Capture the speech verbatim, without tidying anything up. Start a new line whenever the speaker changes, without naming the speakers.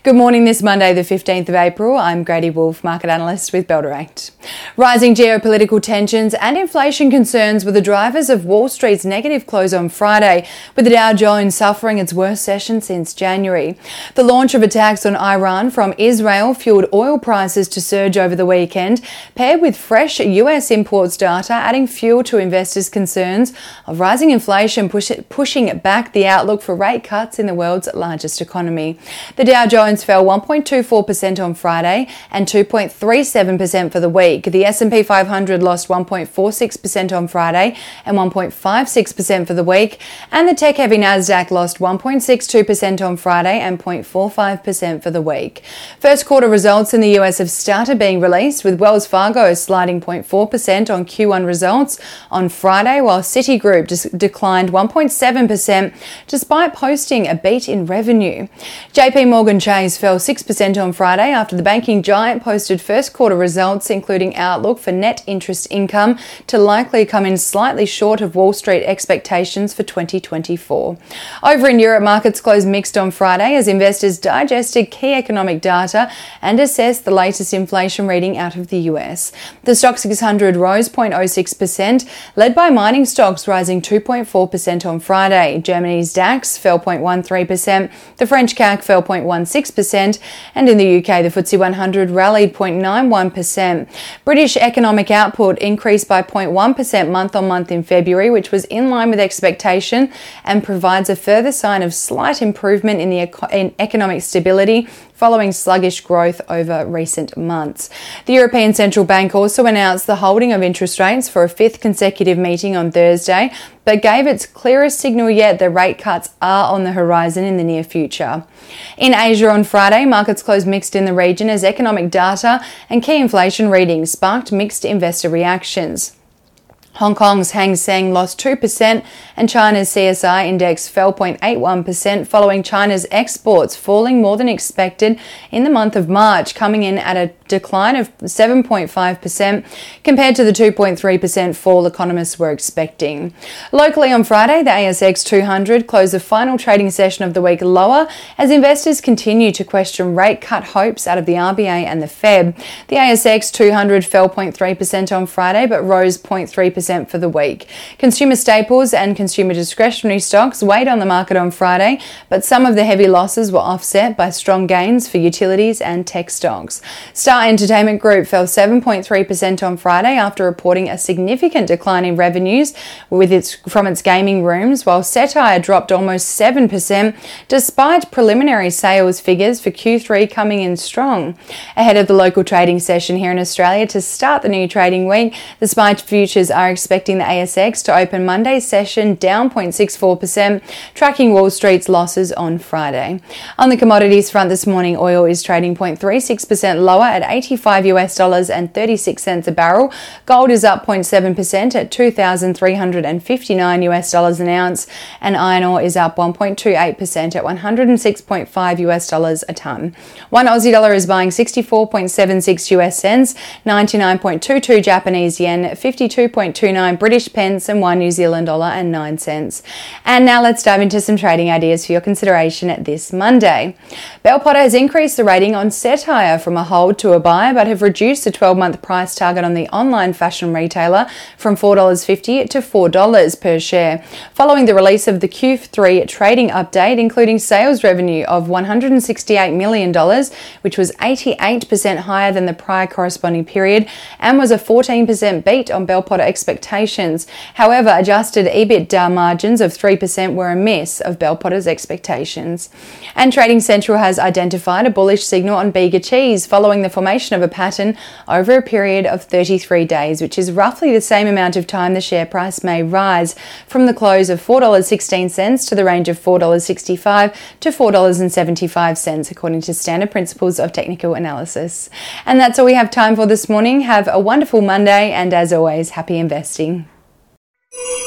Good morning this Monday, the fifteenth of April. I'm Grady Wolfe, market analyst with Bell Direct. Rising geopolitical tensions and inflation concerns were the drivers of Wall Street's negative close on Friday, with the Dow Jones suffering its worst session since January. The launch of attacks on Iran from Israel fueled oil prices to surge over the weekend, paired with fresh U S imports data adding fuel to investors' concerns of rising inflation push- pushing back the outlook for rate cuts in the world's largest economy. The Dow Jones fell one point two four percent on Friday and two point three seven percent for the week. The S and P five hundred lost one point four six percent on Friday and one point five six percent for the week, and the tech-heavy Nasdaq lost one point six two percent on Friday and zero point four five percent for the week. First quarter results in the U S have started being released, with Wells Fargo sliding zero point four percent on Q one results on Friday, while Citigroup just declined one point seven percent despite posting a beat in revenue. J P Morgan Chase fell six percent on Friday after the banking giant posted first quarter results, including outlook for net interest income to likely come in slightly short of Wall Street expectations for twenty twenty-four. Over in Europe, markets closed mixed on Friday as investors digested key economic data and assessed the latest inflation reading out of the U S. The Stoxx six hundred rose zero point zero six percent, led by mining stocks rising two point four percent on Friday. Germany's DAX fell zero point one three percent, the French C A C fell zero point one six percent, and in the U K, the F T S E one hundred rallied zero point nine one percent. British economic output increased by zero point one percent month on month in February, which was in line with expectation and provides a further sign of slight improvement in the eco- in economic stability following sluggish growth over recent months. The European Central Bank also announced the holding of interest rates for a fifth consecutive meeting on Thursday, but gave its clearest signal yet that rate cuts are on the horizon in the near future. In Asia on Friday, markets closed mixed in the region as economic data and key inflation readings sparked mixed investor reactions. Hong Kong's Hang Seng lost two percent and China's C S I index fell zero point eight one percent following China's exports falling more than expected in the month of March, coming in at a decline of seven point five percent compared to the two point three percent fall economists were expecting. Locally on Friday, the A S X two hundred closed the final trading session of the week lower as investors continue to question rate cut hopes out of the R B A and the Fed. The A S X two hundred fell zero point three percent on Friday but rose zero point three percent for the week. Consumer staples and consumer discretionary stocks weighed on the market on Friday, but some of the heavy losses were offset by strong gains for utilities and tech stocks. Star Entertainment Group fell seven point three percent on Friday after reporting a significant decline in revenues with its, from its gaming rooms, while Cettire dropped almost seven percent despite preliminary sales figures for Q three coming in strong. Ahead of the local trading session here in Australia to start the new trading week, the S P Y futures are expecting the A S X to open Monday's session down zero point six four percent, tracking Wall Street's losses on Friday. On the commodities front this morning, oil is trading zero point three six percent lower at eighty-five US dollars and thirty-six cents a barrel. Gold is up zero point seven percent at two thousand three hundred fifty-nine US dollars an ounce, and iron ore is up one point two eight percent at one hundred six point five US dollars a tonne. One Aussie dollar is buying sixty-four point seven six US cents, ninety-nine point two two Japanese yen, fifty-two point two nine British pence, and one New Zealand dollar and nine cents. And now let's dive into some trading ideas for your consideration at this Monday. Bell Potter has increased the rating on Cettire from a hold to a buy, but have reduced the twelve-month price target on the online fashion retailer from four dollars fifty to four dollars per share, following the release of the Q three trading update, including sales revenue of one hundred sixty-eight million dollars, which was eighty-eight percent higher than the prior corresponding period and was a fourteen percent beat on Bell Potter expectations. However, adjusted EBITDA margins of three percent were a miss of Bell Potter's expectations. And Trading Central has identified a bullish signal on Bega Cheese following the formation of a pattern over a period of thirty-three days, which is roughly the same amount of time the share price may rise from the close of four dollars sixteen to the range of four dollars sixty-five to four dollars seventy-five, according to standard principles of technical analysis. And that's all we have time for this morning. Have a wonderful Monday, and as always, happy investing.